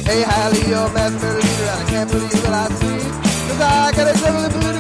Hey, Hallie, you're a master leader, and I can't believe what I see. 'Cause I got a devil in blue